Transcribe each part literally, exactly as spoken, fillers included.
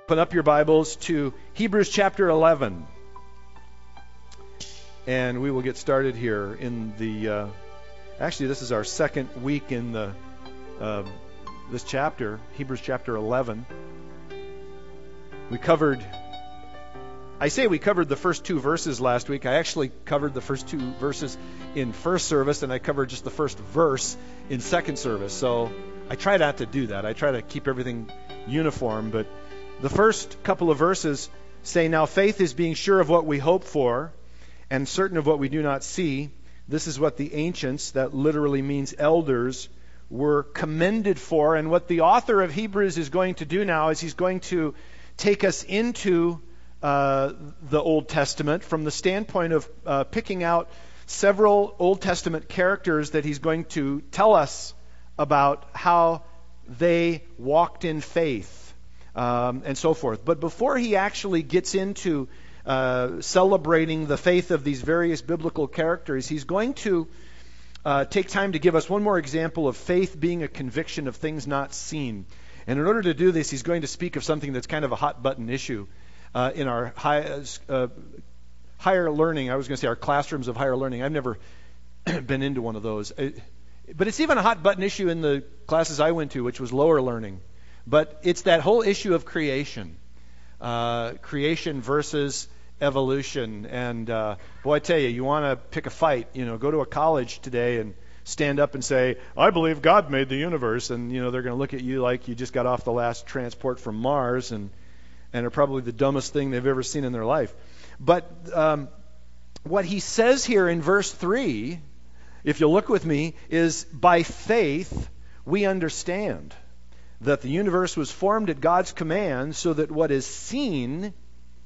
Open up your Bibles to Hebrews chapter eleven. And we will get started here in the, uh, actually this is our second week in the uh, this chapter, Hebrews chapter eleven. We covered, I say we covered the first two verses last week. I actually covered the first two verses in first service, and I covered just the first verse in second service. So I try not to do that. I try to keep everything uniform, but the first couple of verses say, "Now faith is being sure of what we hope for and certain of what we do not see. This is what the ancients," that literally means elders, "were commended for." And what the author of Hebrews is going to do now is he's going to take us into uh, the Old Testament from the standpoint of uh, picking out several Old Testament characters that he's going to tell us about how they walked in faith. Um, and so forth. But before he actually gets into uh, celebrating the faith of these various biblical characters, he's going to uh, take time to give us one more example of faith being a conviction of things not seen. And in order to do this, he's going to speak of something that's kind of a hot button issue uh, in our high, uh, higher learning. I was going to say our classrooms of higher learning. I've never been into one of those. It, but it's even a hot button issue in the classes I went to, which was lower learning. But it's that whole issue of creation, uh, creation versus evolution. And uh, boy, I tell you, you want to pick a fight. You know, go to a college today and stand up and say, "I believe God made the universe," and you know they're going to look at you like you just got off the last transport from Mars, and and are probably the dumbest thing they've ever seen in their life. But um, what he says here in verse three, if you'll look with me, is by faith we understand that the universe was formed at God's command, so that what is seen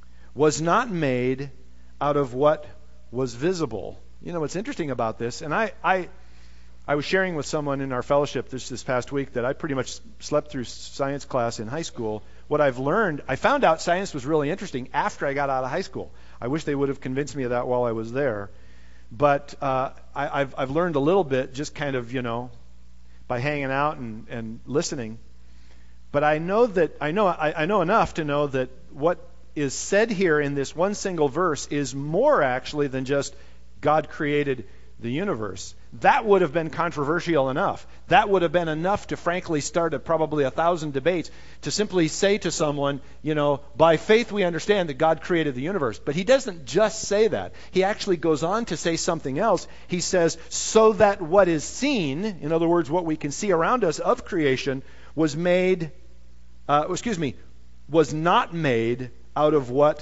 was not made out of what was visible. You know what's interesting about this, and I I, I was sharing with someone in our fellowship this, this past week that I pretty much slept through science class in high school. What I've learned, I found out science was really interesting after I got out of high school. I wish they would have convinced me of that while I was there. But uh, I, I've, I've learned a little bit just kind of, you know, by hanging out and, and listening. But I know that I know I, I know enough to know that what is said here in this one single verse is more actually than just God created the universe. That would have been controversial enough. That would have been enough to frankly start a, probably a thousand debates to simply say to someone, you know, by faith we understand that God created the universe. But he doesn't just say that. He actually goes on to say something else. He says, so that what is seen, in other words, what we can see around us of creation, was made, uh, excuse me, was not made out of what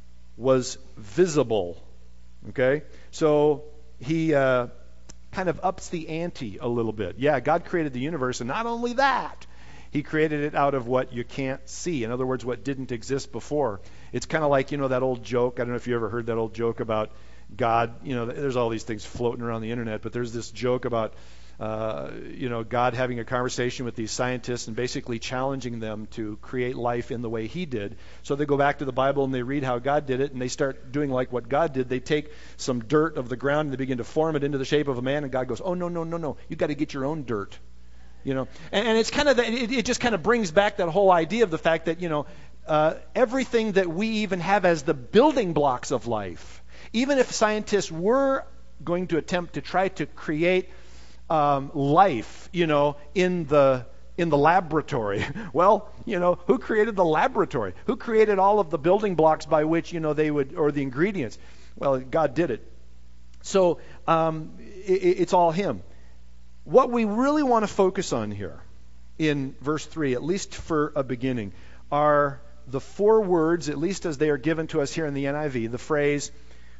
was visible. Okay? So he uh, kind of ups the ante a little bit. Yeah, God created the universe, and not only that, he created it out of what you can't see. In other words, what didn't exist before. It's kind of like, you know, that old joke. I don't know if you ever heard that old joke about God. You know, there's all these things floating around the internet, but there's this joke about Uh, you know, God having a conversation with these scientists and basically challenging them to create life in the way he did. So they go back to the Bible and they read how God did it, and they start doing like what God did. They take some dirt of the ground and they begin to form it into the shape of a man, and God goes, oh, no, no, no, no. You've got to get your own dirt. You know, and, and it's kind of, the, it, it just kind of brings back that whole idea of the fact that, you know, uh, everything that we even have as the building blocks of life, even if scientists were going to attempt to try to create Um, life, you know, in the in the laboratory. Well, you know, who created the laboratory? Who created all of the building blocks by which, you know, they would, or the ingredients? Well, God did it. So um, it, it's all him. What we really want to focus on here in verse three, at least for a beginning, are the four words, at least as they are given to us here in the N I V, the phrase,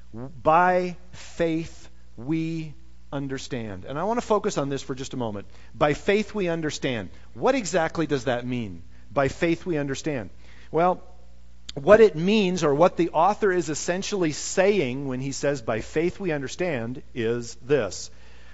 by faith we understand. And I want to focus on this for just a moment. By faith we understand. What exactly does that mean? By faith we understand. Well, what it means, or what the author is essentially saying when he says by faith we understand, is this.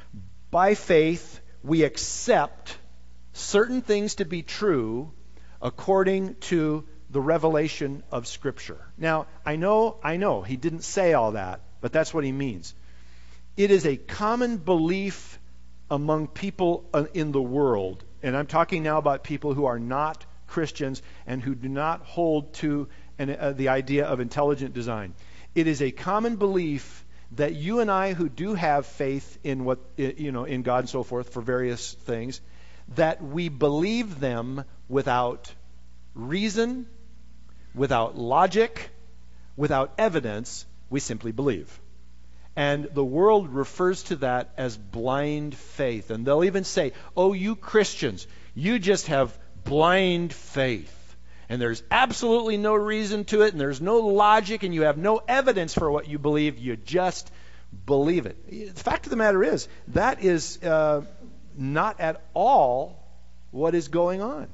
By faith we accept certain things to be true according to the revelation of Scripture. Now, I know, I know, he didn't say all that, but that's what he means. It is a common belief among people in the world, and I'm talking now about people who are not Christians and who do not hold to an, uh, the idea of intelligent design. It is a common belief that you and I who do have faith in what, you know, in God and so forth for various things, that we believe them without reason, without logic, without evidence. We simply believe. And the world refers to that as blind faith. And they'll even say, oh, you Christians, you just have blind faith. And there's absolutely no reason to it, and there's no logic, and you have no evidence for what you believe. You just believe it. The fact of the matter is, that is uh, not at all what is going on.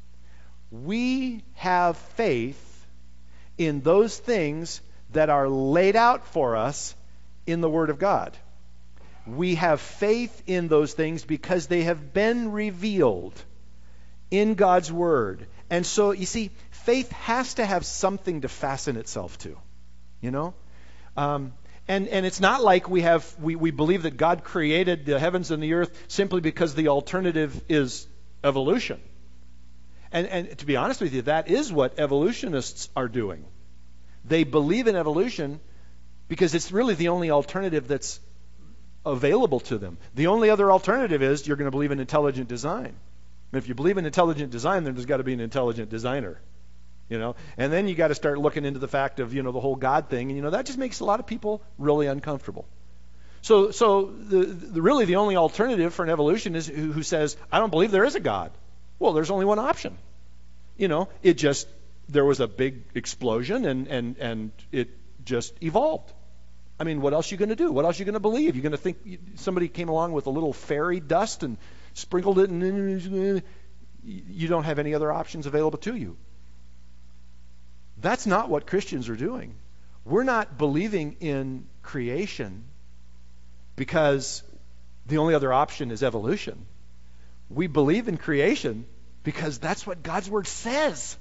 We have faith in those things that are laid out for us in the Word of God. We have faith in those things because they have been revealed in God's Word. And so, you see, faith has to have something to fasten itself to, you know? Um, and, and it's not like we have we, we believe that God created the heavens and the earth simply because the alternative is evolution. And, and to be honest with you, that is what evolutionists are doing. They believe in evolution because it's really the only alternative that's available to them. The only other alternative is you're going to believe in intelligent design. And if you believe in intelligent design, then there's got to be an intelligent designer, you know. And then you got to start looking into the fact of, you know, the whole God thing, and you know that just makes a lot of people really uncomfortable. So, so the, the really the only alternative for an evolution is who, who says, I don't believe there is a God. Well, there's only one option. You know, it just there was a big explosion, and and and it just evolved. I mean, what else are you going to do? What else are you going to believe? You're going to think somebody came along with a little fairy dust and sprinkled it, and you don't have any other options available to you. That's not what Christians are doing. We're not believing in creation because the only other option is evolution. We believe in creation because that's what God's Word says.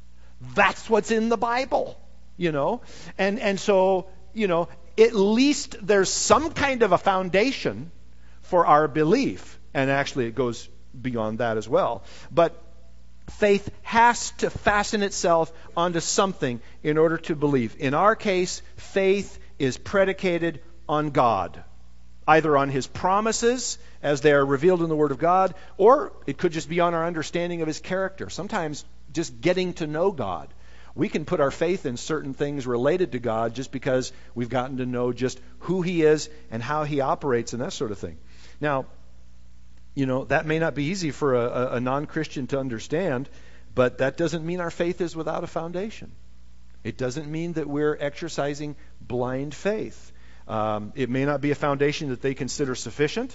That's what's in the Bible, you know. And and so, you know, at least there's some kind of a foundation for our belief. And actually it goes beyond that as well. But faith has to fasten itself onto something in order to believe. In our case, faith is predicated on God. Either on His promises as they are revealed in the Word of God, or it could just be on our understanding of His character. Sometimes just getting to know God. We can put our faith in certain things related to God just because we've gotten to know just who He is and how He operates and that sort of thing. Now, you know, that may not be easy for a, a, a non-Christian to understand, but that doesn't mean our faith is without a foundation. It doesn't mean that we're exercising blind faith. Um, it may not be a foundation that they consider sufficient,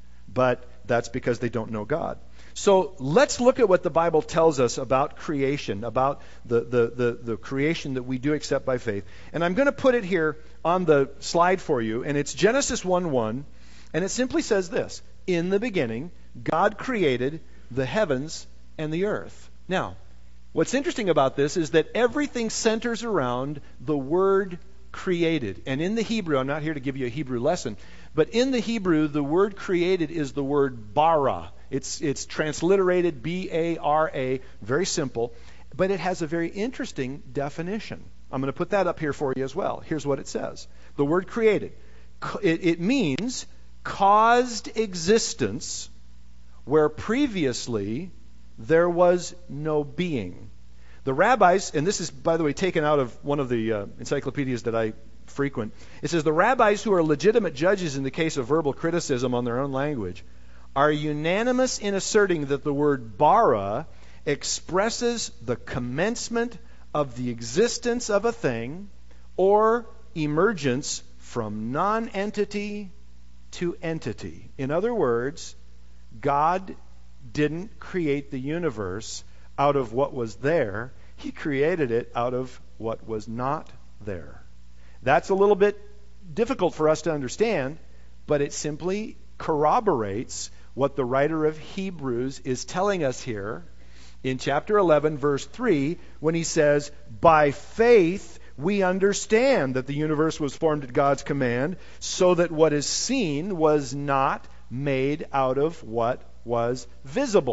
but that's because they don't know God. So let's look at what the Bible tells us about creation, about the, the, the, the creation that we do accept by faith. And I'm going to put it here on the slide for you, and it's Genesis one one, and it simply says this: in the beginning, God created the heavens and the earth. Now, what's interesting about this is that everything centers around the word created. And in the Hebrew, I'm not here to give you a Hebrew lesson, but in the Hebrew, the word created is the word bara. It's, it's transliterated B A R A, very simple, but it has a very interesting definition. I'm going to put that up here for you as well. Here's what it says. The word created, it, it means caused existence where previously there was no being. The rabbis, and this is, by the way, taken out of one of the uh, encyclopedias that I frequent. It says, the rabbis who are legitimate judges in the case of verbal criticism on their own language are unanimous in asserting that the word bara expresses the commencement of the existence of a thing or emergence from non-entity to entity. In other words, God didn't create the universe out of what was there. He created it out of what was not there. That's a little bit difficult for us to understand, but it simply corroborates what the writer of Hebrews is telling us here in chapter eleven, verse three, when he says, by faith we understand that the universe was formed at God's command, so that what is seen was not made out of what was visible.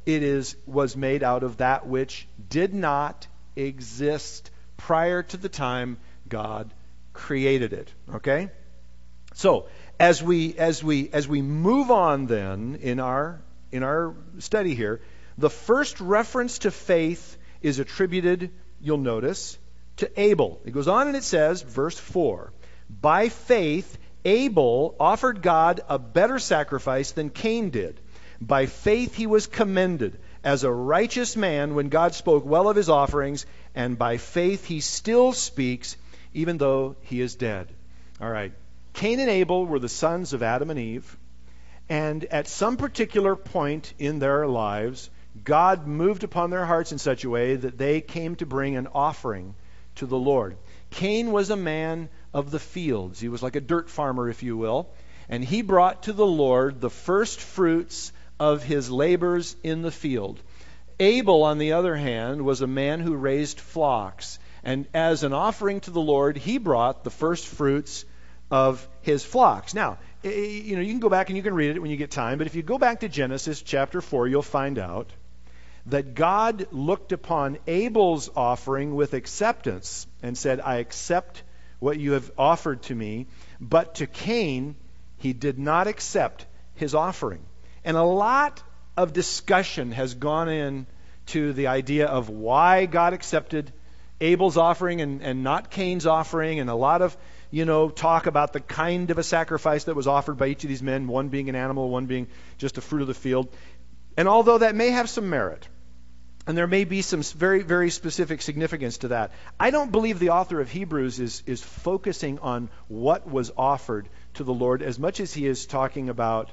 it is was made out of that which did not exist prior to the time God created it. Okay? So, as we as we as we move on then in our in our study here, the first reference to faith is attributed, you'll notice, to Abel. It goes on and it says, verse four, by faith Abel offered God a better sacrifice than Cain did. By faith he was commended as a righteous man when God spoke well of his offerings, and by faith he still speaks even though he is dead. All right. Cain and Abel were the sons of Adam and Eve, and at some particular point in their lives, God moved upon their hearts in such a way that they came to bring an offering to the Lord. Cain was a man of the fields. He was like a dirt farmer, if you will, and he brought to the Lord the first fruits of his labors in the field. Abel, on the other hand, was a man who raised flocks, and as an offering to the Lord, he brought the first fruits of his flocks. Now, you know, you can go back and you can read it when you get time, but if you go back to Genesis chapter four, you'll find out that God looked upon Abel's offering with acceptance and said, I accept what you have offered to me, but to Cain, he did not accept his offering. And a lot of discussion has gone in to the idea of why God accepted Abel's offering and, and not Cain's offering, and a lot of, you know, talk about the kind of a sacrifice that was offered by each of these men, one being an animal, one being just a fruit of the field. And although that may have some merit, and there may be some very, very specific significance to that, I don't believe the author of Hebrews is, is focusing on what was offered to the Lord as much as he is talking about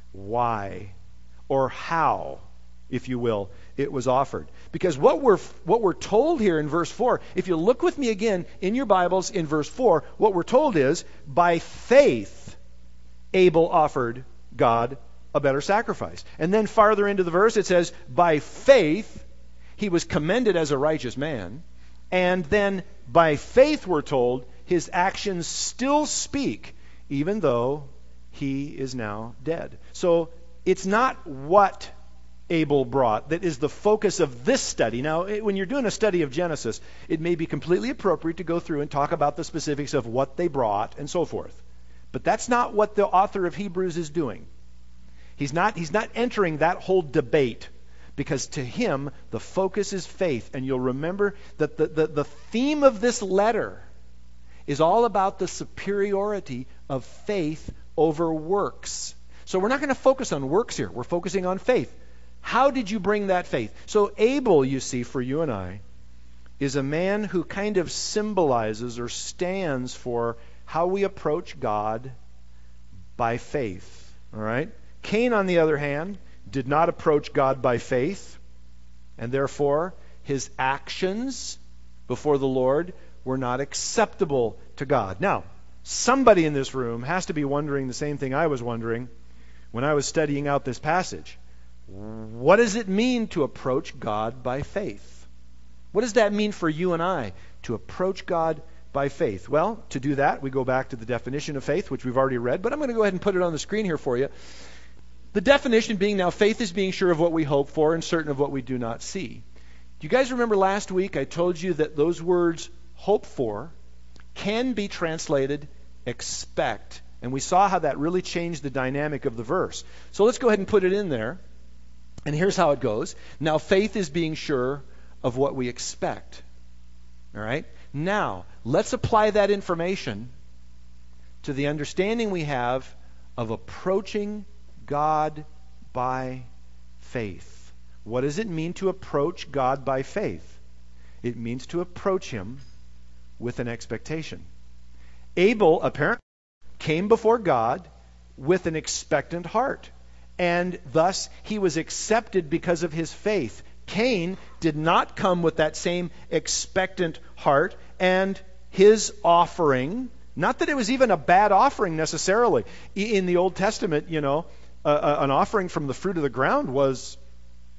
why or how, if you will, it was offered. Because what we're what we're told here in verse four, if you look with me again in your Bibles in verse four, what we're told is, by faith Abel offered God a better sacrifice. And then farther into the verse it says, by faith he was commended as a righteous man. And then by faith, we're told, his actions still speak, even though he is now dead. So it's not what Abel brought that is the focus of this study. Now, when you're doing a study of Genesis, it may be completely appropriate to go through and talk about the specifics of what they brought and so forth. But that's not what the author of Hebrews is doing. He's not, he's not entering that whole debate, because to him, the focus is faith. And you'll remember that the, the, the theme of this letter is all about the superiority of faith over works. So we're not going to focus on works here. We're focusing on faith. How did you bring that faith? So Abel, you see, for you and I, is a man who kind of symbolizes or stands for how we approach God by faith. All right? Cain, on the other hand, did not approach God by faith, and therefore his actions before the Lord were not acceptable to God. Now, somebody in this room has to be wondering the same thing I was wondering when I was studying out this passage. What does it mean to approach God by faith? What does that mean for you and I, to approach God by faith? Well, to do that, we go back to the definition of faith, which we've already read, but I'm going to go ahead and put it on the screen here for you. The definition being, now, faith is being sure of what we hope for and certain of what we do not see. Do you guys remember last week I told you that those words, hope for, can be translated expect? And we saw how that really changed the dynamic of the verse. So let's go ahead and put it in there. And here's how it goes. Now, faith is being sure of what we expect. All right? Now, let's apply that information to the understanding we have of approaching God by faith. What does it mean to approach God by faith? It means to approach him with an expectation. Abel apparently came before God with an expectant heart, and thus he was accepted because of his faith. Cain did not come with that same expectant heart, and his offering, not that it was even a bad offering necessarily. In the Old Testament, you know, uh, an offering from the fruit of the ground was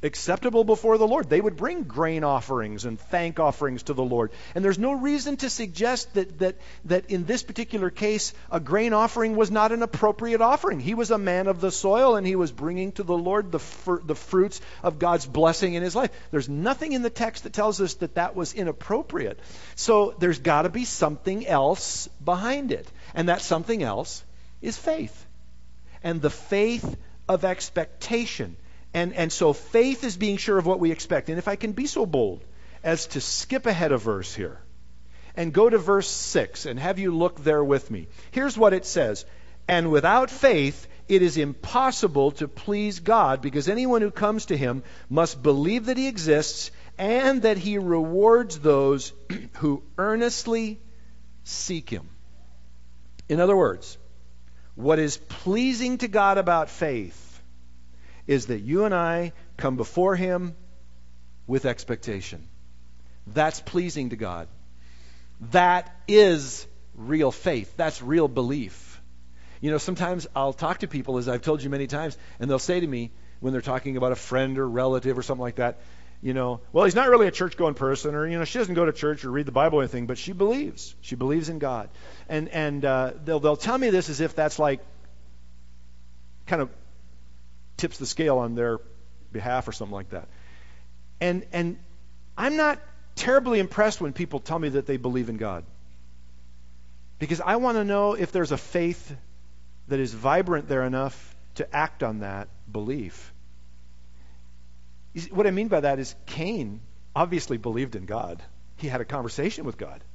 acceptable before the Lord. They would bring grain offerings and thank offerings to the Lord. And there's no reason to suggest that that that in this particular case, a grain offering was not an appropriate offering. He was a man of the soil, and he was bringing to the Lord the fr- the fruits of God's blessing in his life. There's nothing in the text that tells us that that was inappropriate. So there's got to be something else behind it. And that something else is faith. And the faith of expectation. And and so faith is being sure of what we expect. And if I can be so bold as to skip ahead a verse here and go to verse six and have you look there with me. Here's what it says. And without faith, it is impossible to please God, because anyone who comes to him must believe that he exists and that he rewards those who earnestly seek him. In other words, what is pleasing to God about faith is that you and I come before him with expectation. That's pleasing to God. That is real faith. That's real belief. You know, sometimes I'll talk to people, as I've told you many times, and they'll say to me when they're talking about a friend or relative or something like that, you know, well, he's not really a church-going person, or, you know, she doesn't go to church or read the Bible or anything, but she believes. She believes in God. And and uh, they'll they'll tell me this as if that's like kind of tips the scale on their behalf or something like that. And and I'm not terribly impressed when people tell me that they believe in God. Because I want to know if there's a faith that is vibrant there enough to act on that belief. What I mean by that is Cain obviously believed in God. He had a conversation with God.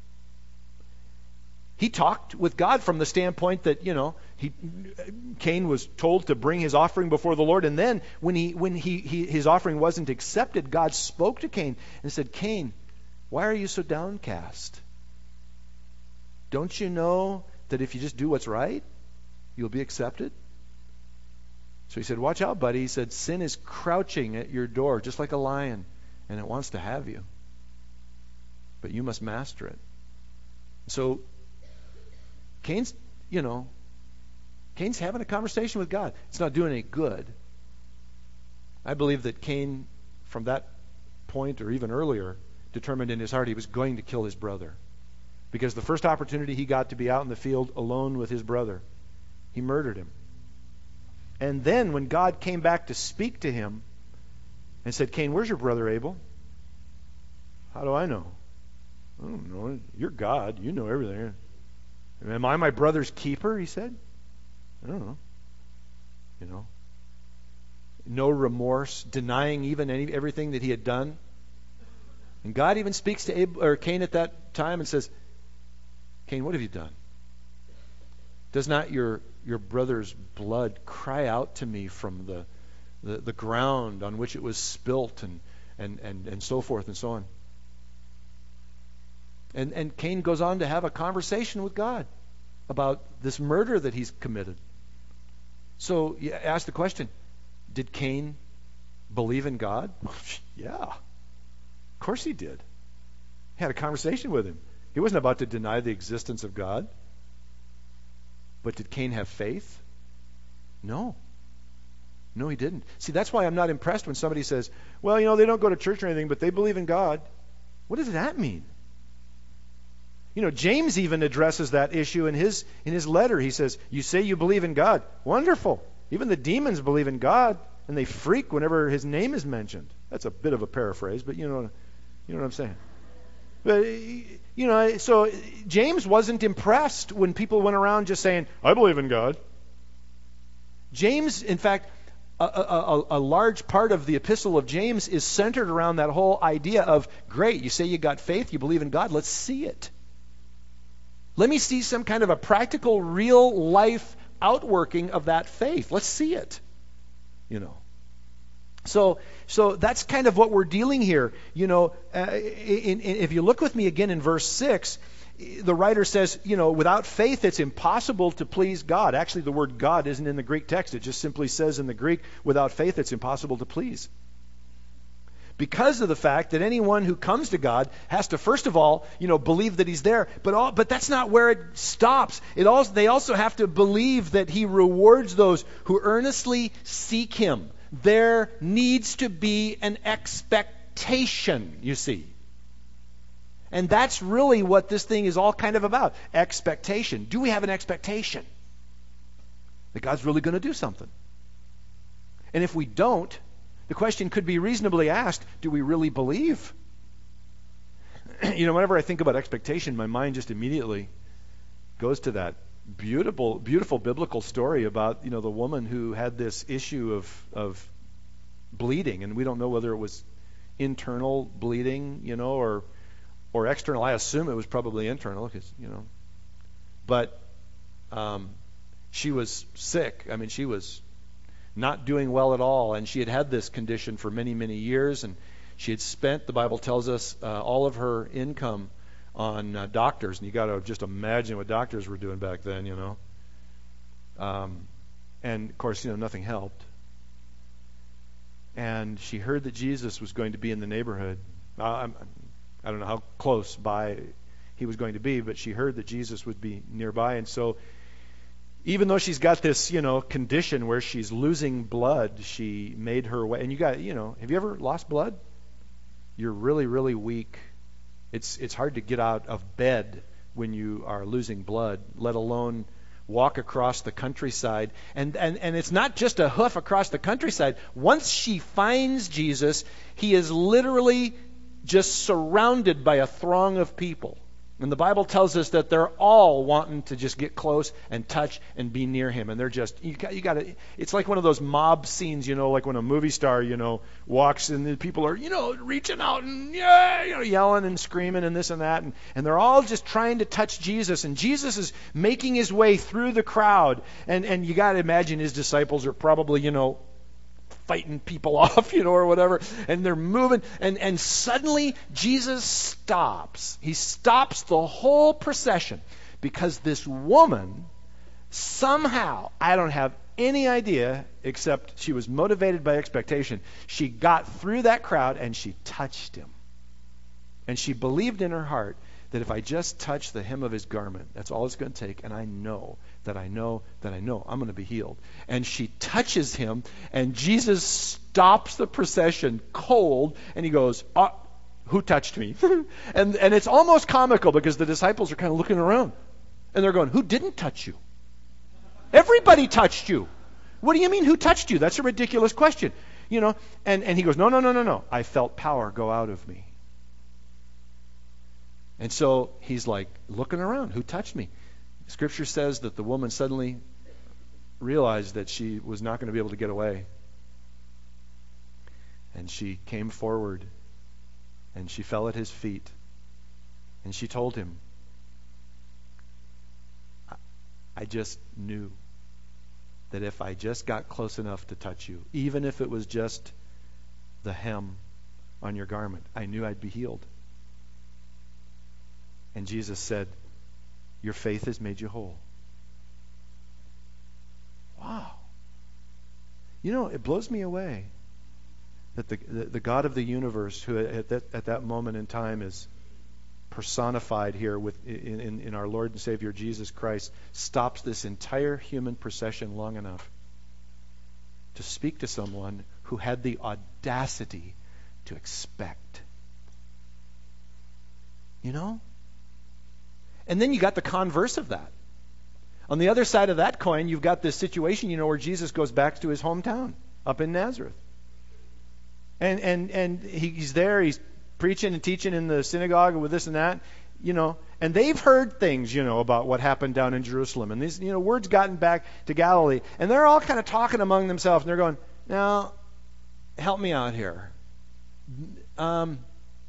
He talked with God from the standpoint that, you know, he, Cain was told to bring his offering before the Lord. And then when he when he, he his offering wasn't accepted, God spoke to Cain and said, Cain, why are you so downcast? Don't you know that if you just do what's right, you'll be accepted? So he said, watch out, buddy. He said, sin is crouching at your door just like a lion, and it wants to have you. But you must master it. So Cain's, you know, Cain's having a conversation with God. It's not doing any good. I believe that Cain, from that point or even earlier, determined in his heart he was going to kill his brother. Because the first opportunity he got to be out in the field alone with his brother, he murdered him. And then when God came back to speak to him and said, Cain, where's your brother Abel? How do I know? I don't know. You're God. You know everything. Am I my brother's keeper? He said. I don't know. You know. No remorse, denying even any, everything that he had done. And God even speaks to Abel, or Cain at that time and says, Cain, what have you done? Does not your your brother's blood cry out to me from the, the, the ground on which it was spilt, and, and, and, and so forth and so on? And and Cain goes on to have a conversation with God about this murder that he's committed. So you ask the question, did Cain believe in God? Yeah. Of course he did. He had a conversation with him. He wasn't about to deny the existence of God. But did Cain have faith? No. No, he didn't. See, that's why I'm not impressed when somebody says, well, you know, they don't go to church or anything, but they believe in God. What does that mean? You know, James even addresses that issue in his in his letter. He says, you say you believe in God. Wonderful. Even the demons believe in God, and they freak whenever his name is mentioned. That's a bit of a paraphrase, but you know, you know what I'm saying. But, you know, so James wasn't impressed when people went around just saying, I believe in God. James, in fact, a, a, a large part of the epistle of James is centered around that whole idea of, great, you say you got faith, you believe in God, let's see it. Let me see some kind of a practical, real life outworking of that faith. Let's see it, you know. So, so that's kind of what we're dealing here. You know, uh, in, in, if you look with me again in verse six, the writer says, you know, without faith it's impossible to please God. Actually, the word God isn't in the Greek text. It just simply says in the Greek, without faith it's impossible to please. Because of the fact that anyone who comes to God has to, first of all, you know, believe that He's there. But all, but that's not where it stops. It also, they also have to believe that He rewards those who earnestly seek Him. there needs to be an expectation, you see. And that's really what this thing is all kind of about. Expectation. Do we have an expectation that God's really going to do something? And if we don't, the question could be reasonably asked, do we really believe? You know, whenever I think about expectation, my mind just immediately goes to that beautiful, beautiful biblical story about, you know, the woman who had this issue of, of bleeding, and we don't know whether it was internal bleeding, you know, or or external. I assume it was probably internal, because, you know, but um, she was sick. I mean, she was not doing well at all, and she had had this condition for many, many years, and she had spent, the Bible tells us, uh, all of her income on uh, doctors, and you got to just imagine what doctors were doing back then, you know. Um, and of course, you know, nothing helped. And she heard that Jesus was going to be in the neighborhood. Uh, I'm, I don't know how close by he was going to be, but she heard that Jesus would be nearby, and so even though she's got this, you know, condition where she's losing blood, she made her way. And you got, you know, have you ever lost blood? You're really, really weak. It's it's hard to get out of bed when you are losing blood, let alone walk across the countryside. And, and, and it's not just a hoof across the countryside. Once she finds Jesus, he is literally just surrounded by a throng of people. And the Bible tells us that they're all wanting to just get close and touch and be near him. And they're just, you got, you got to, it's like one of those mob scenes, you know, like when a movie star, you know, walks and the people are, you know, reaching out and, yeah, you know, yelling and screaming and this and that. And, and they're all just trying to touch Jesus. And Jesus is making his way through the crowd. And, and you got to imagine his disciples are probably, you know, fighting people off, you know, or whatever, and they're moving, and, and suddenly Jesus stops. He stops the whole procession because this woman somehow, I don't have any idea, except she was motivated by expectation, she got through that crowd and she touched him. And she believed in her heart that if I just touch the hem of his garment, that's all it's going to take, and I know that I know that I know I'm going to be healed. And she touches him, and Jesus stops the procession cold, and he goes, oh, who touched me? and and it's almost comical because the disciples are kind of looking around, and they're going, who didn't touch you? Everybody touched you. What do you mean, who touched you? That's a ridiculous question. You know, and, and he goes, no, no, no, no, no. I felt power go out of me. And so he's like looking around, who touched me? Scripture says that the woman suddenly realized that she was not going to be able to get away. And she came forward and she fell at his feet and she told him, I just knew that if I just got close enough to touch you, even if it was just the hem on your garment, I knew I'd be healed. And Jesus said, your faith has made you whole. Wow. You know, it blows me away that the, the, the God of the universe, who at that, at that moment in time is personified here with in, in, in our Lord and Savior Jesus Christ, stops this entire human procession long enough to speak to someone who had the audacity to expect. You know? And then you got the converse of that. On the other side of that coin, you've got this situation, you know, where Jesus goes back to his hometown up in Nazareth. And and and he's there, he's preaching and teaching in the synagogue with this and that, you know, and they've heard things, you know, about what happened down in Jerusalem. And these, you know, word's gotten back to Galilee. And they're all kind of talking among themselves, and they're going, now, help me out here. Um,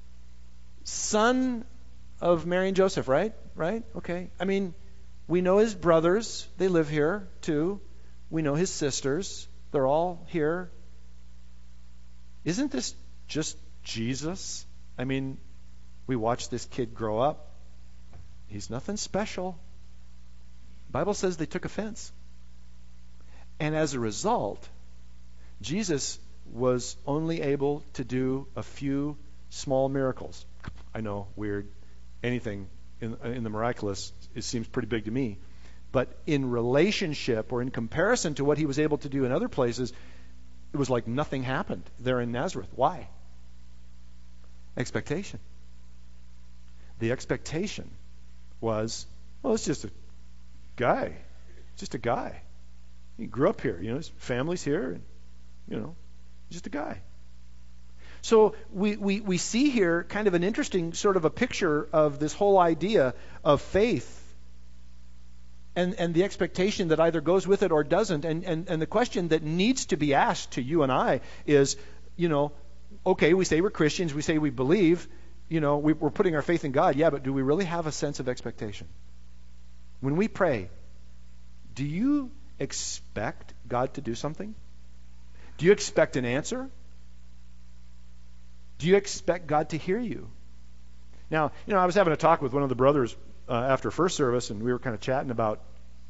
son of Mary and Joseph, right? Right? Okay. I mean, we know his brothers. They live here, too. We know his sisters. They're all here. Isn't this just Jesus? I mean, we watched this kid grow up. He's nothing special. The Bible says they took offense. And as a result, Jesus was only able to do a few small miracles. I know, weird. Anything in, in the miraculous, it seems pretty big to me. But in relationship or in comparison to what he was able to do in other places, it was like nothing happened there in Nazareth. Why? Expectation. The expectation was, well, it's just a guy. Just a guy. He grew up here. You know, his family's here. And, you know, just a guy. So we, we, we see here kind of an interesting sort of a picture of this whole idea of faith and, and the expectation that either goes with it or doesn't. And, and, and the question that needs to be asked to you and I is, you know, okay, we say we're Christians, we say we believe, you know, we, we're putting our faith in God. Yeah, but do we really have a sense of expectation? When we pray, do you expect God to do something? Do you expect an answer? Do you expect God to hear you? Now, you know, I was having a talk with one of the brothers uh, after first service, and we were kind of chatting about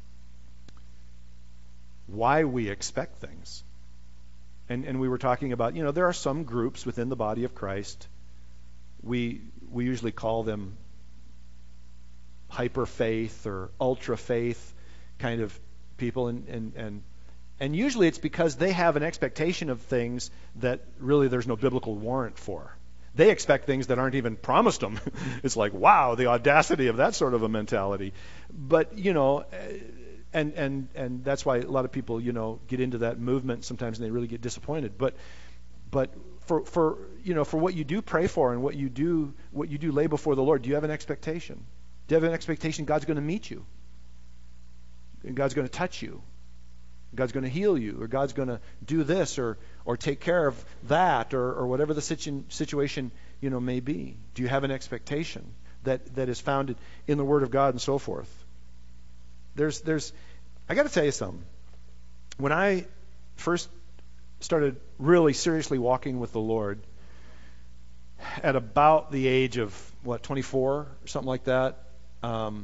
why we expect things. And and we were talking about, you know, there are some groups within the body of Christ. We we usually call them hyper faith or ultra faith kind of people, and and and and usually it's because they have an expectation of things that really there's no biblical warrant for. They expect things that aren't even promised them. It's like, wow, the audacity of that sort of a mentality. But, you know, and and and that's why a lot of people, you know, get into that movement sometimes and they really get disappointed. But but for for you know, for what you do pray for and what you do what you do lay before the Lord, do you have an expectation? Do you have an expectation God's going to meet you? And God's going to touch you? God's going to heal you, or God's going to do this, or or take care of that, or, or whatever the situ- situation you know may be. Do you have an expectation that, that is founded in the Word of God and so forth? There's there's I got to tell you something. When I first started really seriously walking with the Lord, at about the age of what twenty-four or something like that, um,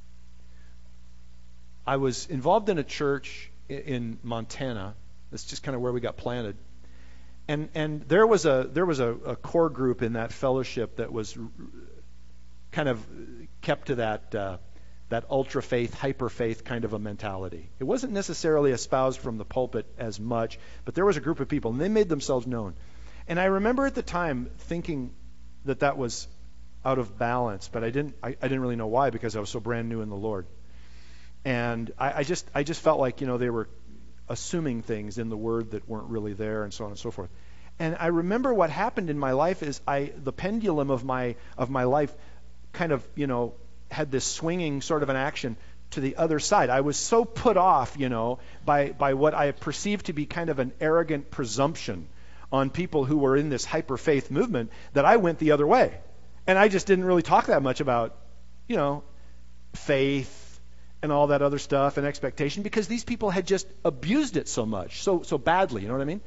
I was involved in a church in Montana. That's just kind of where we got planted. And and there was a there was a, a core group in that fellowship that was kind of kept to that uh, that ultra faith, hyper faith kind of a mentality. It wasn't necessarily espoused from the pulpit as much, but there was a group of people, and they made themselves known. And I remember at the time thinking that that was out of balance, but I didn't I, I didn't really know why, because I was so brand new in the Lord. And I, I just I just felt like, you know, they were assuming things in the Word that weren't really there, and so on and so forth. And I remember what happened in my life is I the pendulum of my of my life kind of, you know, had this swinging sort of an action to the other side. I was so put off, you know, by by what I perceived to be kind of an arrogant presumption on people who were in this hyper faith movement that I went the other way. And I just didn't really talk that much about, you know, faith and all that other stuff and expectation, because these people had just abused it so much, so so badly, you know what I mean?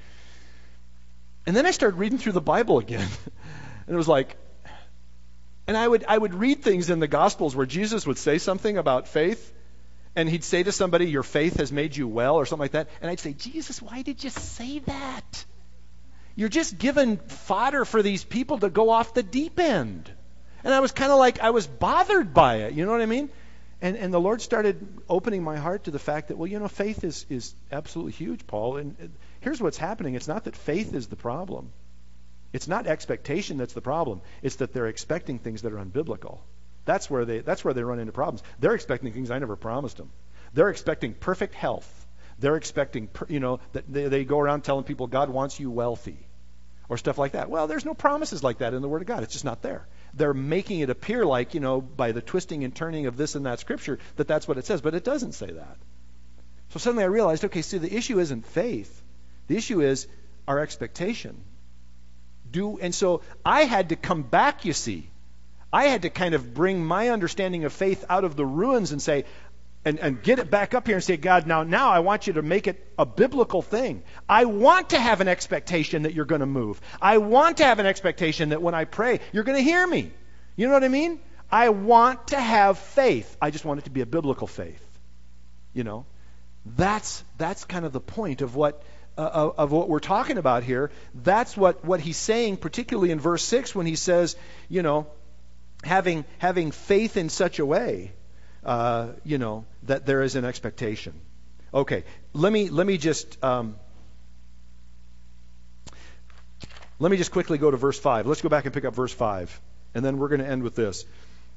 And then I started reading through the Bible again. And it was like, and I would I would read things in the Gospels where Jesus would say something about faith, and he'd say to somebody, your faith has made you well, or something like that. And I'd say, Jesus, why did you say that? You're just giving fodder for these people to go off the deep end. And I was kind of like, I was bothered by it, you know what I mean? And and the Lord started opening my heart to the fact that, well, you know, faith is, is absolutely huge, Paul. And here's what's happening. It's not that faith is the problem. It's not expectation that's the problem. It's that they're expecting things that are unbiblical. That's where they that's where they run into problems. They're expecting things I never promised them. They're expecting perfect health. They're expecting, you know, that they, they go around telling people God wants you wealthy or stuff like that. Well, there's no promises like that in the Word of God. It's just not there. They're making it appear like, you know, by the twisting and turning of this and that scripture, that that's what it says, but it doesn't say that. So suddenly I realized, okay, see, the issue isn't faith. The issue is our expectation. Do and so I had to come back, you see. I had to kind of bring my understanding of faith out of the ruins and say, and, and get it back up here and say, God, now, now I want you to make it a biblical thing. I want to have an expectation that you're going to move. I want to have an expectation that when I pray, you're going to hear me. You know what I mean? I want to have faith. I just want it to be a biblical faith. You know, that's that's kind of the point of what uh, of what we're talking about here. That's what what he's saying, particularly in verse six, when he says, you know, having having faith in such a way. Uh, you know, that there is an expectation. Okay, let me let me just um, Let me just quickly go to verse five. Let's go back and pick up verse five. And then we're going to end with this.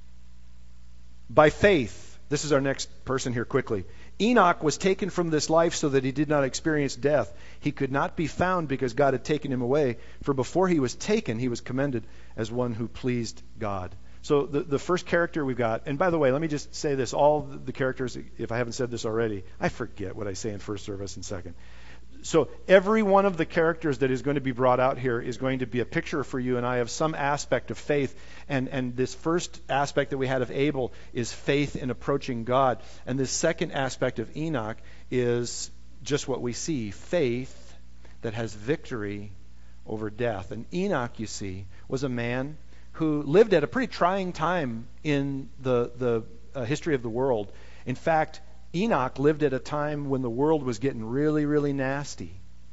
By faith, this is our next person here quickly. Enoch was taken from this life so that he did not experience death. He could not be found because God had taken him away. For before he was taken, he was commended as one who pleased God. So the, the first character we've got, and by the way, let me just say this, all the characters, if I haven't said this already, I forget what I say in first service and second. So every one of the characters that is going to be brought out here is going to be a picture for you and I of some aspect of faith. And, and this first aspect that we had of Abel is faith in approaching God. And this second aspect of Enoch is just what we see, faith that has victory over death. And Enoch, you see, was a man who lived at a pretty trying time in the, the uh, history of the world. In fact, Enoch lived at a time when the world was getting really, really nasty.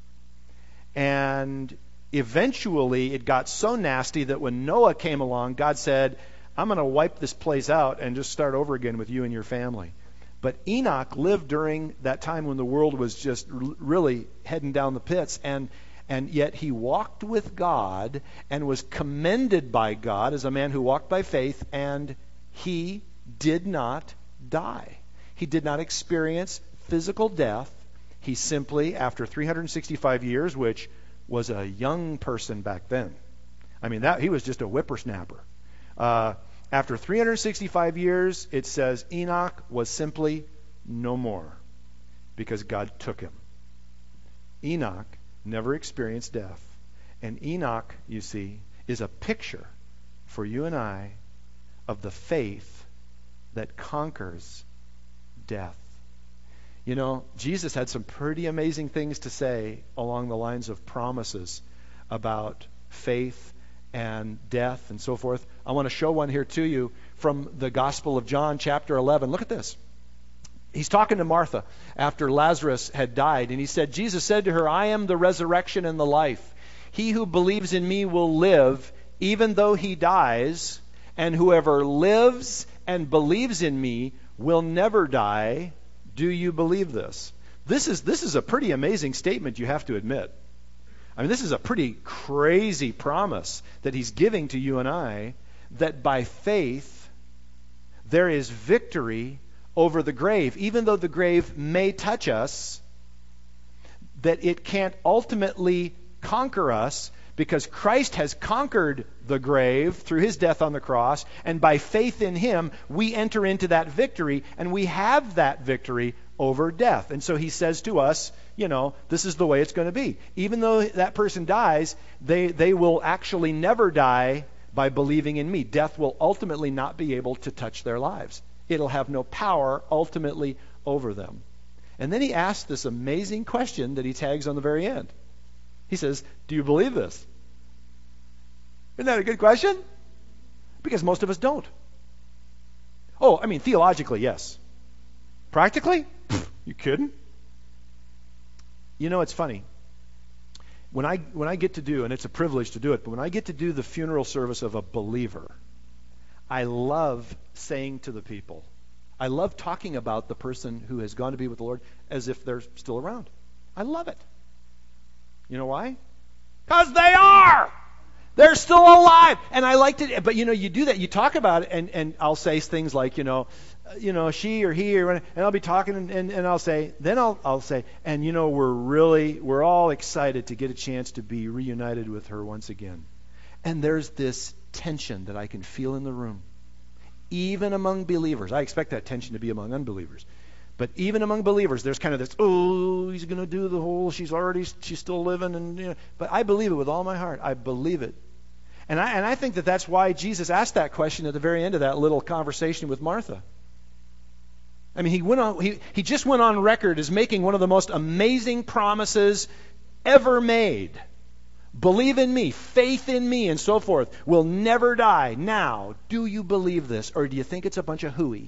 And eventually it got so nasty that when Noah came along, God said, I'm going to wipe this place out and just start over again with you and your family. But Enoch lived during that time when the world was just really heading down the pits, and and yet he walked with God and was commended by God as a man who walked by faith, and he did not die. He did not experience physical death. He simply, after three hundred sixty-five years, which was a young person back then. I mean, that he was just a whippersnapper. Uh, after three hundred sixty-five years, it says Enoch was simply no more because God took him. Enoch never experienced death. And Enoch, you see, is a picture for you and I of the faith that conquers death. You know, Jesus had some pretty amazing things to say along the lines of promises about faith and death and so forth. I want to show one here to you from the Gospel of John, chapter eleven. Look at this. He's talking to Martha after Lazarus had died, and he said, Jesus said to her, I am the resurrection and the life. He who believes in me will live even though he dies, and whoever lives and believes in me will never die. Do you believe this? This is this is a pretty amazing statement, you have to admit. I mean, this is a pretty crazy promise that he's giving to you and I, that by faith there is victory over the grave. Even though the grave may touch us, that it can't ultimately conquer us, because Christ has conquered the grave through his death on the cross, and by faith in him, we enter into that victory, and we have that victory over death. And so he says to us, you know, this is the way it's going to be. Even though that person dies, they, they will actually never die by believing in me. Death will ultimately not be able to touch their lives. It'll have no power ultimately over them. And then he asks this amazing question that he tags on the very end. He says, do you believe this? Isn't that a good question? Because most of us don't. Oh, I mean, theologically, yes. Practically? Pfft, you kidding? You know, it's funny. When I when I get to do, and it's a privilege to do it, but when I get to do the funeral service of a believer, I love saying to the people, I love talking about the person who has gone to be with the Lord as if they're still around. I love it. You know why? Because they are! They're still alive! And I like to, but you know, you do that, you talk about it, and, and I'll say things like, you know, you know, she or he, or, and I'll be talking, and, and, and I'll say, then I'll, I'll say, and you know, we're really, we're all excited to get a chance to be reunited with her once again. And there's this tension that I can feel in the room. Even among believers. I expect that tension to be among unbelievers. But even among believers, there's kind of this, oh, he's going to do the whole, she's already, she's still living. and you know. But I believe it with all my heart. I believe it. And I, and I think that that's why Jesus asked that question at the very end of that little conversation with Martha. I mean, he went on, he, he just went on record as making one of the most amazing promises ever made. Believe in me, faith in me, and so forth. Will never die. Now, do you believe this? Or do you think it's a bunch of hooey?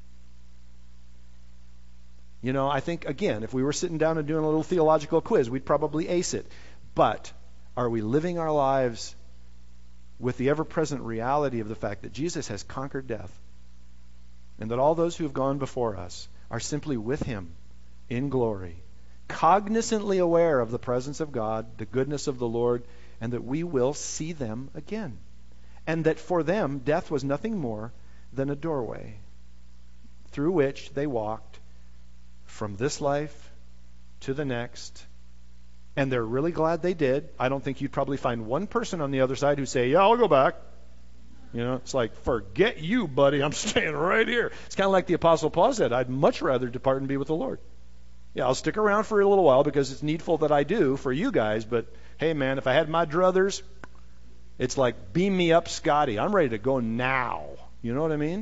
You know, I think, again, if we were sitting down and doing a little theological quiz, we'd probably ace it. But are we living our lives with the ever-present reality of the fact that Jesus has conquered death, and that all those who have gone before us are simply with him in glory, cognizantly aware of the presence of God, the goodness of the Lord, and that we will see them again, and that for them death was nothing more than a doorway through which they walked from this life to the next. And they're really glad they did. I don't think you'd probably find one person on the other side who'd say, yeah, I'll go back. You know, it's like, forget you, buddy. I'm staying right here. It's kind of like the Apostle Paul said, I'd much rather depart and be with the Lord. Yeah, I'll stick around for a little while because it's needful that I do for you guys. But, hey, man, if I had my druthers, it's like, beam me up, Scotty. I'm ready to go now. You know what I mean?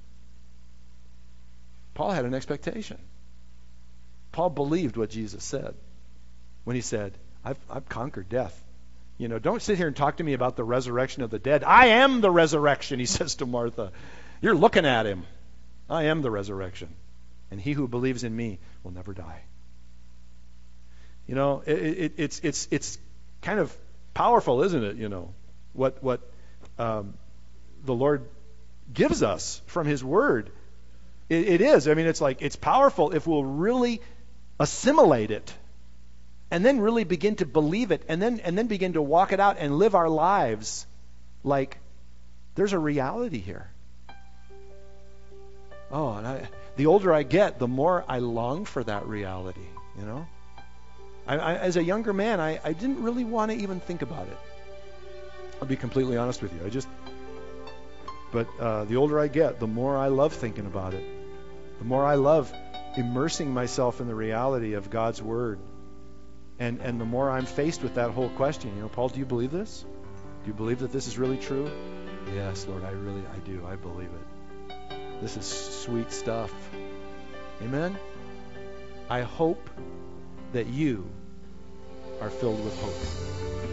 Paul had an expectation. Paul believed what Jesus said when he said, I've, I've conquered death. You know, don't sit here and talk to me about the resurrection of the dead. I am the resurrection, he says to Martha. You're looking at him. I am the resurrection. And he who believes in me will never die. You know, it, it, it's it's it's kind of powerful, isn't it? You know, what what um, the Lord gives us from His Word. It, it is. I mean, it's like it's powerful if we'll really assimilate it, and then really begin to believe it, and then and then begin to walk it out and live our lives like there's a reality here. Oh, and I, the older I get, the more I long for that reality, you know? I, I, as a younger man, I, I didn't really want to even think about it. I'll be completely honest with you. I just, but uh, the older I get, the more I love thinking about it. The more I love immersing myself in the reality of God's Word. And, and the more I'm faced with that whole question, you know, Paul, do you believe this? Do you believe that this is really true? Yes, Lord, I really, I do. I believe it. This is sweet stuff. Amen? I hope that you are filled with hope.